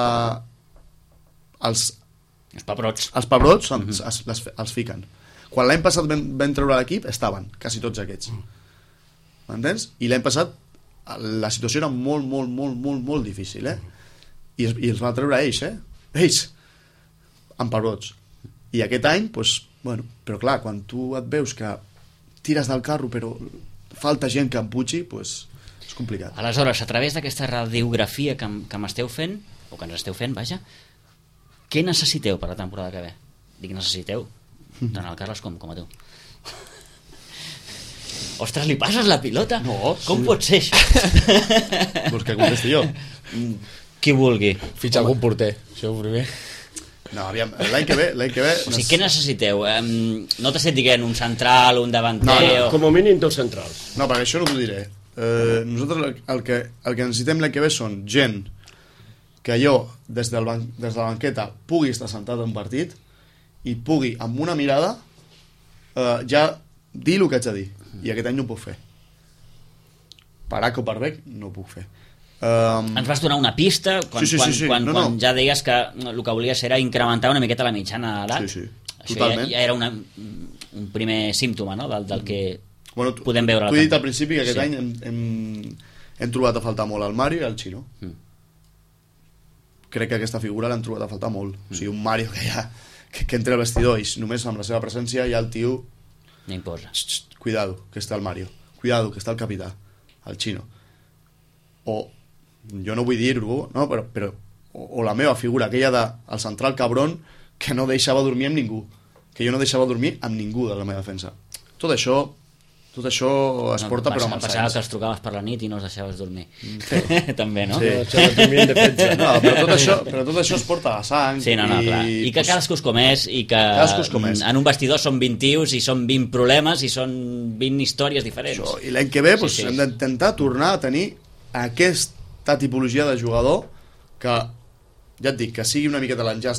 els pebrots els fiquen. Quan l'any passat vam treure l'equip estaven, quasi tots aquests. M'entens? I l'any passat la situació era molt, molt, molt, molt, molt difícil, I els va treure ells, ells, amb pebrots. I aquest any, bueno, però clar, quan tu et veus que tires del carro però falta gent que empugi, és complicat. Aleshores, a través d'aquesta radiografia que m'esteu fent, o que ens esteu fent, vaja, què necessiteu per la temporada que ve? Dic necessiteu, tant el Carles com a tu. Ostres, li passes la pilota? No. Com pot ser això? Vols que contesti jo? Qui vulgui. Fitxa algun porter, això ho primer. No, aviam, l'any que ve... O sigui, què necessiteu? No t'estic dient un central, un davanter... No, com a mínim dos centrals. No, perquè això no t'ho diré. Nosaltres el que necessitem l'any que ve són gent que jo, des de la banqueta, pugui estar sentat en un partit i pugui, amb una mirada, ja dir el que haig de dir. I aquest any no ho puc fer. Per A o per B no ho puc fer. Ens vas donar una pista quan ja deies que el que volies era incrementar una miqueta la mitjana d'edat. Sí, totalment. Ja era un primer símptoma, no?, del que podem veure. Tu he dit al principi que aquest any hem trobat a faltar molt el Mario i el Chino. Crec que aquesta figura l'hem trobat a faltar molt. O sigui, un Mario que entra al vestidor i només amb la seva presència ja el tio... No imposa. Cuidado, que està el Mario. Cuidado, que està el capità, el Chino. O, jo no vull dir-ho, no? però o la meva figura, aquella del central cabron que no deixava dormir amb ningú. Que jo no deixava dormir amb ningú de la meva defensa. Tot això es porta però amb els anys. Passava que els trucaves per la nit i no els deixaves dormir. També, no? Sí. No, però tot això es porta a la sang. Sí, no, clar. I que cadascú com és, i que en un vestidor són 20 tios i són 20 problemes i són 20 històries diferents. Això, i l'any que ve hem d'intentar tornar a tenir aquesta tipologia de jugador que, ja et dic, que sigui una miqueta l'enllaç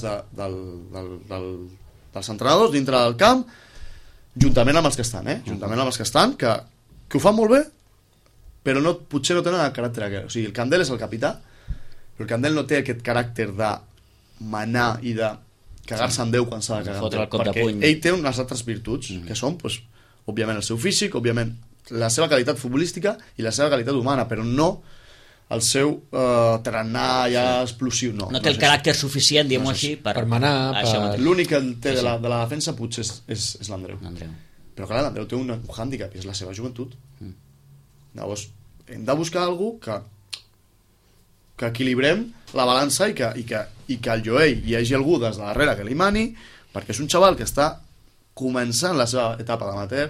dels entrenadors dintre del camp, juntament amb els que estan, juntament amb els que estan, que ho fan molt bé, però potser no tenen el caràcter. O sigui, el Candel és el capità, però el Candel no té aquest caràcter de manar i de cagar-se en Déu quan s'ha de cagar en Déu, perquè ell té unes altres virtuts, que són, òbviament, el seu físic, òbviament, la seva qualitat futbolística i la seva qualitat humana, però no el seu tarannà ja explosiu, no. No té el caràcter suficient, diguem-ho així, per manar. L'únic que té de la defensa potser és l'Andreu. Però clar, l'Andreu té un hàndicap, i és la seva joventut. Llavors, hem de buscar algú que equilibrem la balança i que al Joel hi hagi algú des de darrere que li mani, perquè és un xaval que està començant la seva etapa d'amateur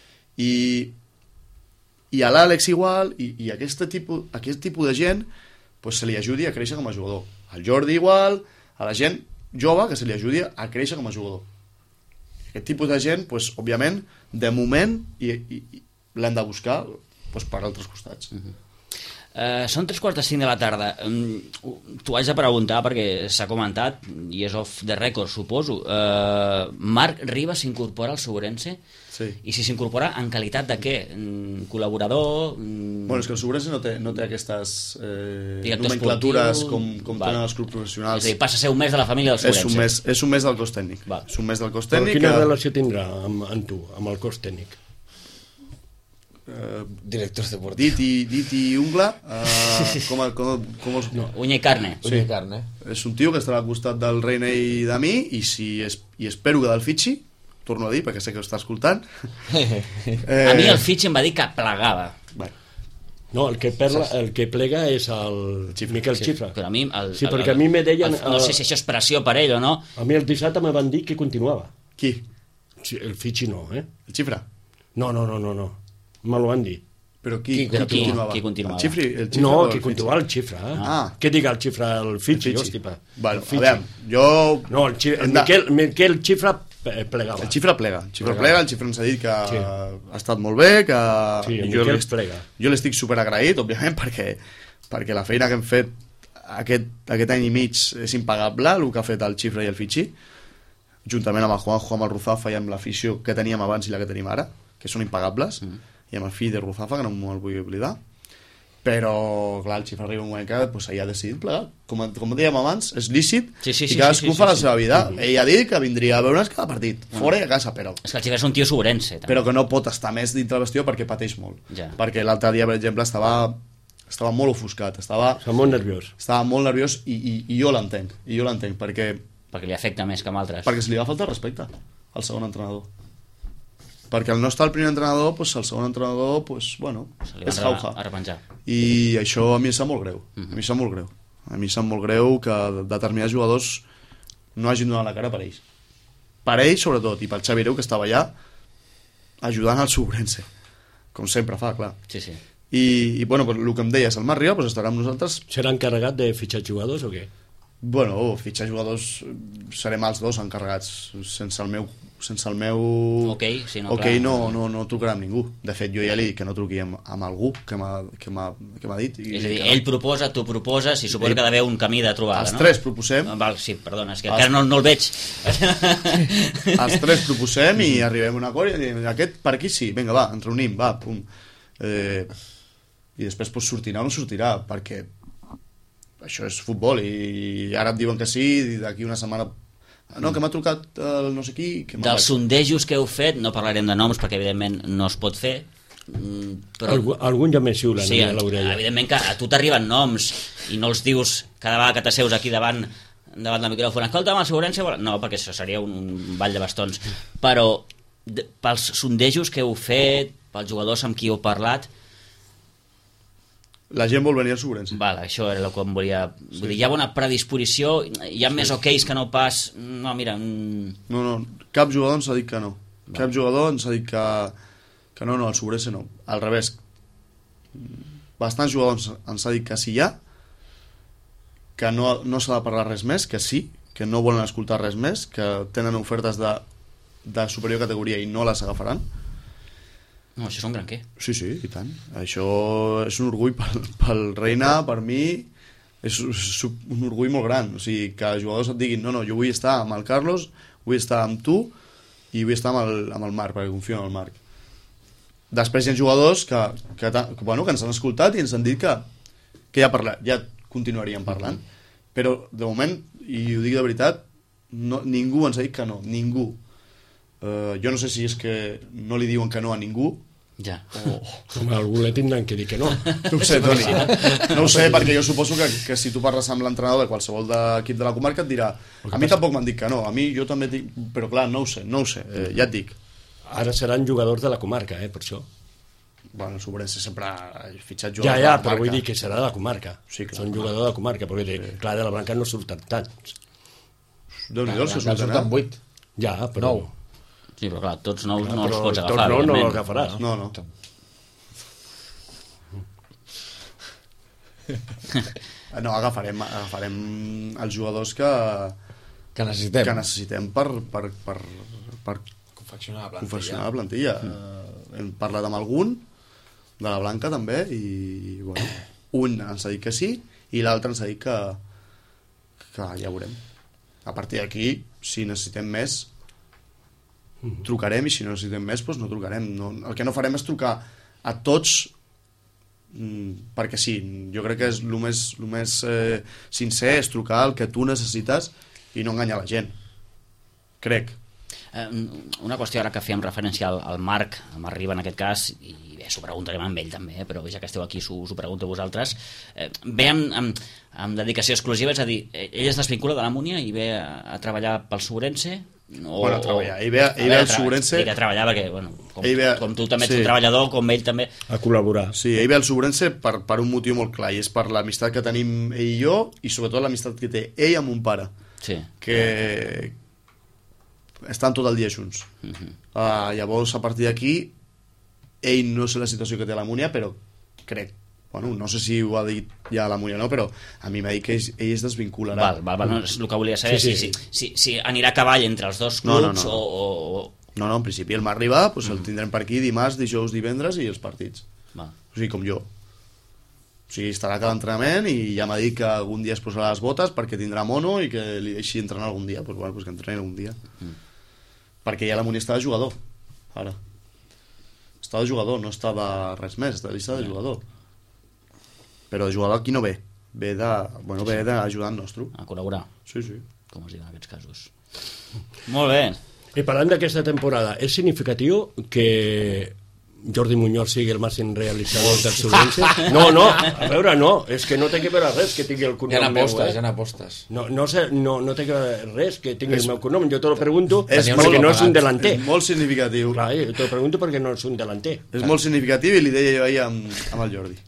i a l'Àlex igual, i aquest tipus de gent se li ajudi a créixer com a jugador. Al Jordi igual, a la gent jove que se li ajudi a créixer com a jugador. Aquest tipus de gent, òbviament, de moment l'hem de buscar per altres costats. Són 3:45 de la tarda. T'ho haig de preguntar perquè s'ha comentat, i és off the record, suposo. Marc Ribas s'incorpora al Sobrense? Sí. I si s'incorpora, en qualitat de què? Col·laborador? Bueno, és que el Sobrense no té aquestes Director nomenclatures esportiu, com val. tenen els clubs professionals. És a dir, passa a ser un mes de la família del Sobrense. És un mes del cos tècnic. Val. És un mes del cos Però tècnic. quina relació tindrà amb tu, amb el cos tècnic? Directors deportius. Dit i ungla, com els... No. Uña i carne. Sí. Carne. És un tio que estarà al costat del Reina i de mi, i espero que del fitxi, torno a dir, perquè sé que ho està escoltant. A mi el Fitch em va dir que plegava. Bueno, No, el que plega és el Miquel Xifra. Però a mi... Sí, perquè a mi me deien... No sé si això és pressió per ell o no. A mi el dissabte me van dir que continuava. qui? Sí, el Fitxi no, eh? El Xifra? No. Me lo van dir. Però qui continuava? El Xifra No, o el que Fitxi? continuava el Xifra. Ah. Què diga el Xifra? El Fitxi, El hosti, pa. Bueno, El a Fitxi. veure, jo... No, el Miquel Xifra plegava. El Xifra plega, el Xifra ens ha dit que Sí. ha estat molt bé, que Sí, el jo Miquel plega. Jo l'estic superagraït, òbviament, perquè la feina que hem fet aquest any i mig és impagable, el que ha fet el Xifra i el Fitxi, juntament amb el Juanjo, amb el Ruzafa i amb l'afició que teníem abans i la que tenim ara, que són impagables, i amb el fill de Ruzafa, que no me'l vull oblidar. Però, clar, el Xifra arriba un moment que pues, ell ha decidit plegar. Com dèiem abans, és lícit, Sí, i cadascú fa la seva vida. Ell ha dit que vindria a veure'ns cada partit, fora i a casa, però És que el Xifra és un tio sobrense. També. però que no pot estar més dintre el vestidor perquè pateix molt. Ja. Perquè l'altre dia, per exemple, estava molt ofuscat, estava molt nerviós. molt nerviós i jo l'entenc, Perquè li afecta més que amb altres. perquè se li va faltar respecte al segon entrenador. Perquè al no estar el primer entrenador, pues, el segon entrenador, pues, bueno, Se li és van jauja. a repenjar. I això a mi em sap molt greu. A mi em sap molt greu. A mi em sap molt greu que determinats jugadors no hagin donat la cara per ells. Per ells, sobretot, i pel Xavi Hereu, que estava allà ajudant al Sobrense. Com sempre fa, clar. Sí, sí. I bueno, pues, el que em deies, el Marc Riba pues, estarà amb nosaltres. Serà encarregat de fitxar jugadors o què? Bueno, fitxar jugadors serem els dos encarregats. Sense el meu Ok, sí, no, clar. no trucarà amb ningú. De fet, jo ja li dic que no truqui amb algú que m'ha dit. És a dir, ell proposa, tu proposes, i suposo que ha d'haver un camí de trobada, Els no? tres proposem. Val, sí, perdona, és que encara no el veig. Els tres proposem i arribem a un acord i diem, aquest per aquí sí, vinga, va, ens reunim, va, pum. I després pues, sortirà o no sortirà, perquè això és futbol i ara et diuen que sí i d'aquí una setmana no, que m'ha trucat el no sé qui que Dels sondejos que heu fet, no parlarem de noms perquè evidentment no es pot fer, però Algun ja me xiula sí, a l'orella. evidentment que a tu t'arriben noms i no els dius cada vegada que t'asseus aquí davant del micròfon, escolta'm, el Sobrense no, perquè això seria un ball de bastons, però pels sondejos que heu fet, pels jugadors amb qui heu parlat, la gent vol venir al Sobrense. val, això era el que em volia... Vull dir, hi ha bona predisposició, hi ha més okeis que no pas... No, mira... No, cap jugador ens ha dit que no. Cap jugador ens ha dit que no, al Sobrense no. Al revés. Bastants jugadors ens ha dit que sí hi ha, que no s'ha de parlar res més, que sí, que no volen escoltar res més, que tenen ofertes de superior categoria i no les agafaran. No, això és un gran què. Sí, i tant. Això és un orgull pel Reina, per mi, és un orgull molt gran. O sigui, que els jugadors et diguin, no, jo vull estar amb el Carlos, vull estar amb tu i vull estar amb el Marc, perquè confio en el Marc. Després hi ha jugadors que ens han escoltat i ens han dit que ja continuaríem parlant. Però, de moment, i ho dic de veritat, ningú ens ha dit que no, ningú. Jo no sé si és que no li diuen que no a ningú. Ja. Home, algú le tindran que dir que no. No ho sé, Toni. No ho sé, perquè jo suposo que si tu parles amb l'entrenador de qualsevol equip de la comarca et dirà a mi tampoc m'han dit que no, a mi jo també dic, però clar, no ho sé, ja et dic. Ara seran jugadors de la comarca, per això. Bueno, el Sobrense sempre ha fitxat Ja, jugadors de la però comarca. vull dir que serà de la comarca. Sí, clar. Són jugadors de la comarca, perquè clar, de la Blanca no surten tants. Déu-n'hi-do, els que Surten surten, 8. Ja, però... Sí, però clar, tots no els però pots tots agafar, no evidentment. els agafaràs. No. No, agafarem els jugadors Que necessitem per confeccionar confeccionar la plantilla. Hem parlat amb algun de la Blanca també i bueno, un ens ha dit que sí i l'altre ens ha dit que ja veurem. A partir d'aquí, si necessitem més, trucarem, i si no necessitem més, doncs no trucarem. No, el que no farem és trucar a tots perquè sí. Jo crec que és el més sincer és trucar el que tu necessites i no enganyar la gent. Crec. Una qüestió ara que fèiem referència al Marc Riba en aquest cas, i bé, s'ho preguntarem amb ell també, però ja que esteu aquí s'ho pregunto a vosaltres, ve amb dedicació exclusiva, és a dir, ell es desvincula de la Múnia i ve a treballar pel Sobrense, a treballar, ell ve al Sobrense, ell ve a treballar perquè, bueno, com tu també ets un treballador, com ell també, a col·laborar. Sí, ell ve al Sobrense per un motiu molt clar, i és per l'amistat que tenim ell i jo, i sobretot l'amistat que té ell amb mon pare, que estan tot el dia junts. Llavors, a partir d'aquí, ell no sé la situació que té a la Múnia, però crec, bueno, no sé si ho ha dit ja a la Múnia o no, però a mi m'ha dit que ell es desvincularà. No, el que volia saber si anirà a cavall entre els dos clubs o... No, en principi el Marc Ribà el tindrem per aquí dimarts, dijous, divendres i els partits. O sigui, com jo. O sigui, estarà cada entrenament i ja m'ha dit que algun dia es posarà les botes perquè tindrà mono i que li deixi entrenar algun dia. Doncs bueno, que entreni algun dia. Perquè ja la Múnia està de jugador, ara. Està de jugador, no està de res més, està de llista de jugador. Però de jugador aquí no ve. Ve d'ajudant nostre. A col·laborar. Sí. Com es diu en aquests casos. Molt bé. I parlant d'aquesta temporada, és significatiu que Jordi Muñoz sigui el màxim realitzador del Sobrense? No, a veure, no, és que no té que veure res que tingui el cognom meu. Hi ha apostes. No té que veure res que tingui el meu cognom. Jo te lo pregunto perquè no és un delanter. És molt significatiu. Clar, jo te lo pregunto perquè no és un delanter. És molt significatiu i li deia jo ahir amb el Jordi.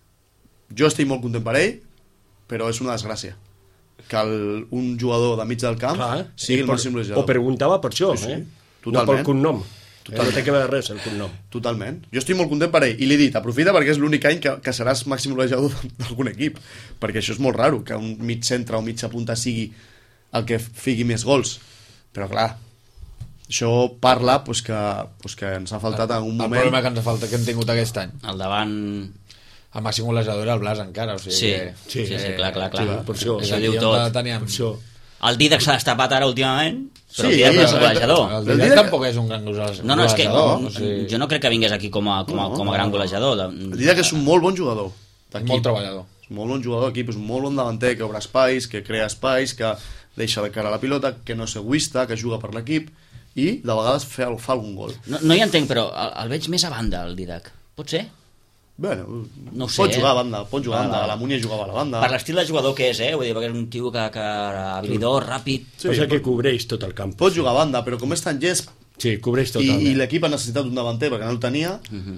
Jo estic molt content per ell, però és una desgràcia que un jugador de mig del camp sigui el màxim golejador. Ho preguntava per això, no pel cognom. No té que veure res el cognom. Totalment. Jo estic molt content per ell i li he dit, aprofita perquè és l'únic any que seràs màxim golejador d'algun equip, perquè això és molt raro que un mig centre o mitja punta sigui el que fiqui més gols, però clar, això parla que ens ha faltat en un moment. El problema que ens ha faltat, que hem tingut aquest any al davant, el màxim golejador era el Blas encara, o sigui sí, clar. Per això diu tot. El Didac s'ha destapat ara últimament, però el Didac no és un golejador. El Didac tampoc és un gran golejador. No, és que jo no crec que vingués aquí com a gran golejador. El Didac és un molt bon jugador. Molt treballador. És un molt bon jugador d'equip, és un molt bon davanter, que obre espais, que crea espais, que deixa de cara a la pilota, que no és egoista, que juga per l'equip, i de vegades fa algun gol. No hi entenc, però el veig més a banda, el Didac. Pot ser? Bueno, no sé, pot jugar a banda, la Múnia jugava a la banda. Per l'estil de jugador que és, vull dir, perquè és un tio que habilidor, ràpid. O sigui que cobreix tot el camp. Pot jugar a banda, però com és tan llest, cobreix totalment. I l'equip ha necessitat un davanter perquè no el tenia,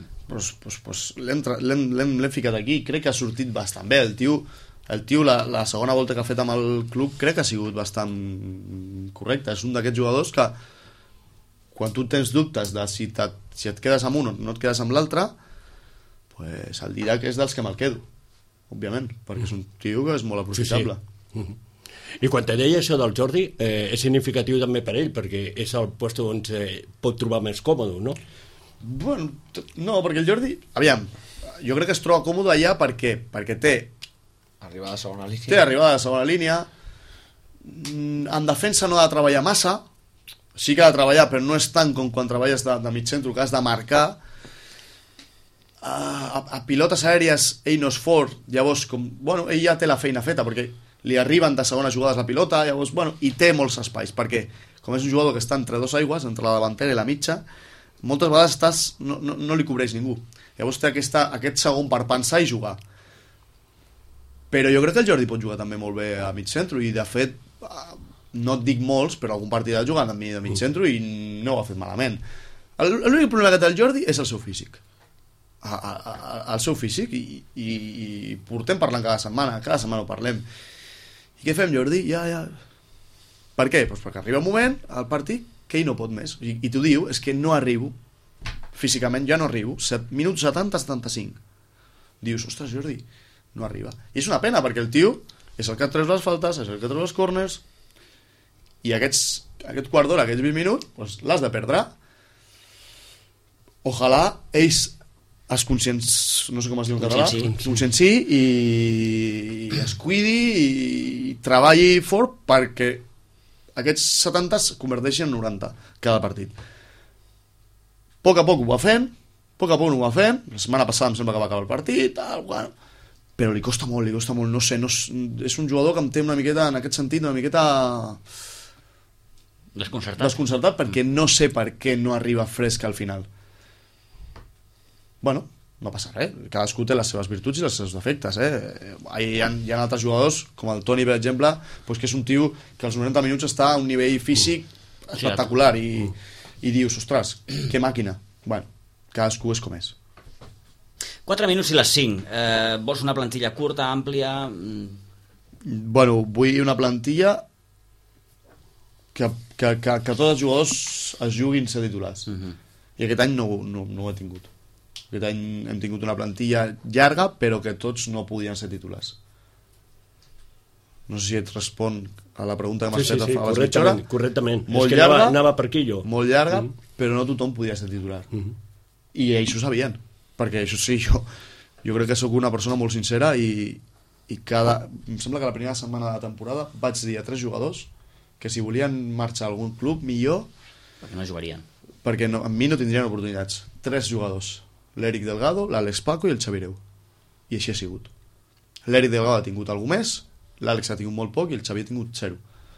doncs l'hem ficat aquí. Crec que ha sortit bastant bé. El tio la segona volta que ha fet amb el club crec que ha sigut bastant correcte. És un d'aquests jugadors que quan tu tens dubtes de si et quedes amb un o no et quedes amb l'altre, pues el Didac és dels que me'l quedo, òbviament, perquè és un tio que és molt aprofitable. I quan te deia això del Jordi, és significatiu també per ell, perquè és el lloc on pot trobar més còmode, no? Bueno, no, perquè el Jordi, aviam, jo crec que es troba còmode allà perquè té arribada a segona línia. Té arribada a segona línia, en defensa no ha de treballar massa, sí que ha de treballar, però no és tant com quan treballes de mig centre, que has de marcar. A pilotes aèries ell no és fort, llavors ell ja té la feina feta perquè li arriben de segones jugades la pilota, llavors, i té molts espais, perquè com és un jugador que està entre dos aigües, entre la davantera i la mitja, moltes vegades no li cobreix ningú, llavors té aquest segon per pensar i jugar. Però jo crec que el Jordi pot jugar també molt bé a mig centre, i de fet no et dic molts, però algun partit ha jugat amb mi de mig centre i no ho ha fet malament. L'únic problema que té el Jordi és el seu físic, el seu físic, i portem parlant cada setmana ho parlem. I què fem, Jordi? Ja. Per què? Pues perquè arriba un moment al partit que ell no pot més, i t'ho diu, és que no arribo físicament, ja no arribo, minuts 70-75, dius, ostres, Jordi, no arriba, i és una pena perquè el tio és el que et treus les faltes, és el que treus els corners, i aquest quart d'hora, aquests 20 minuts, l'has de perdre. Ojalà ells es no sé com es diu en català, Conscienciï. i es cuidi i treballi fort perquè aquests 70 es converteixen en 90 cada partit. A poc ho va fent, la setmana passada em sembla que va acabar el partit, bueno, però li costa molt, no sé, és un jugador que em té una miqueta, en aquest sentit, una miqueta desconcertat perquè no sé per què no arriba fresc al final. Bueno, no passa res, cadascú té les seves virtuts i els seus defectes, Hi ha altres jugadors, com el Toni, per exemple, doncs que és un tio que als 90 minuts està a un nivell físic espectacular i dius, ostres, que màquina. Bueno, cadascú és com és. 4 minuts i les 5. Vols una plantilla curta, àmplia? Bueno, vull una plantilla que tots els jugadors es juguin ser titulars. I aquest any no ho he tingut. Aquest any hem tingut una plantilla llarga, però que tots no podien ser titulars. No sé si et respon a la pregunta que m'has fet fa mitja hora. Correctament. Molt és que llarga, anava per aquí jo. Molt llarga, però no tothom podia ser titular. I ells ho sabien, perquè això sí, jo crec que sóc una persona molt sincera i em sembla que la primera setmana de la temporada vaig dir a 3 jugadors que si volien marxar a algun club millor Perquè no jugarien. Perquè amb mi no tindrien oportunitats. 3 jugadors: l'Eric Delgado, l'Àlex Paco i el Xavireu. I així ha sigut. L'Eric Delgado ha tingut alguna més, l'Àlex ha tingut molt poc i el Xavi ha tingut 0.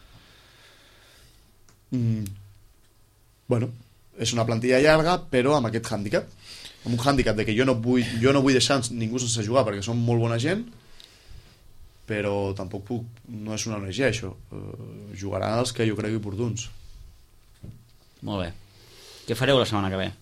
Bueno, és una plantilla llarga, però amb aquest hàndicap. Amb un hàndicap de que jo no vull deixar ningú sense jugar perquè són molt bona gent, però tampoc no és una ONG, això. Jugaran els que jo crec oportuns. Molt bé. Què fareu la setmana que ve?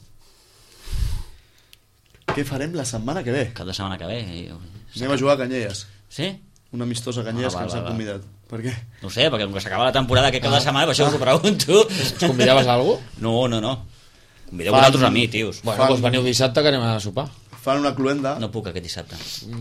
Què farem la setmana que ve? Cap de setmana que ve. Anem a jugar a Canyelles. Sí? Una amistosa a Canyelles que ens han convidat. Per què? No ho sé, perquè com que s'acaba la temporada aquest cap de setmana, per això us ho pregunto. Ens convidaves a algú? No. Convideu vosaltres a mi, tios. Bueno, doncs veniu dissabte que anem a sopar. Fan una cluenda. No puc aquest dissabte.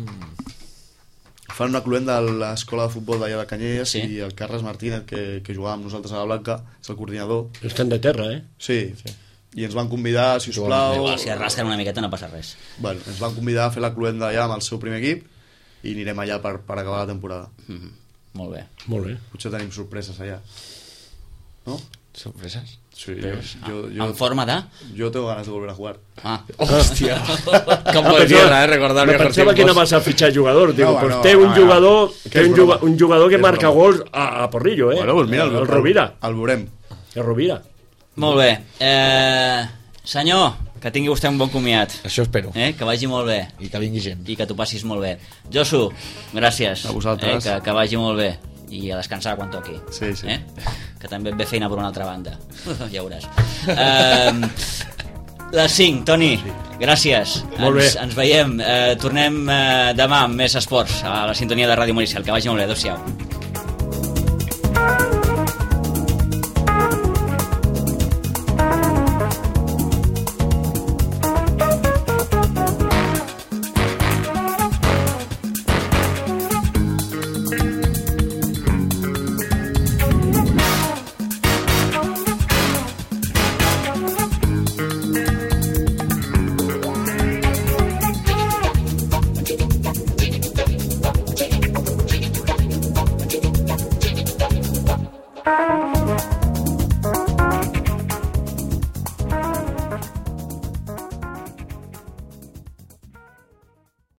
Fan una cluenda a l'escola de futbol d'allà de Canyelles, Sí. i el Carles Martínez, que jugava amb nosaltres a la Blanca, és el coordinador. Estan de terra, Sí. I ens van convidar, si us plau... Igual, si es rasquen una miqueta no passa res. Bueno, ens van convidar a fer la cluenda allà amb el seu primer equip i anirem allà per acabar la temporada. Molt bé. Molt bé. Potser tenim sorpreses allà. No? Sorpreses? Sí, En forma de? yo tengo ganas de volver a jugar. Hòstia. Com por tierra, recordar me pensava que no vas a fichar jugador. Digo, No, pues bueno, té un jugador, que un jugador que és marca broma. gols a porrillo, Bueno, pues mira, el Rovira. El veurem. El Rovira. Molt bé. Senyor, que tingui vostè un bon comiat. Això espero. Que vagi molt bé. I que vingui gent. I que t'ho passis molt bé. Josu, gràcies. A vosaltres. Que vagi molt bé. I a descansar quan toqui. Sí. Que també et ve feina per una altra banda. Ja veuràs. Les 5, Toni, gràcies. Molt bé. Ens veiem. Tornem demà amb més esports a la sintonia de Ràdio Maricel. Que vagi molt bé. Adéu-siau.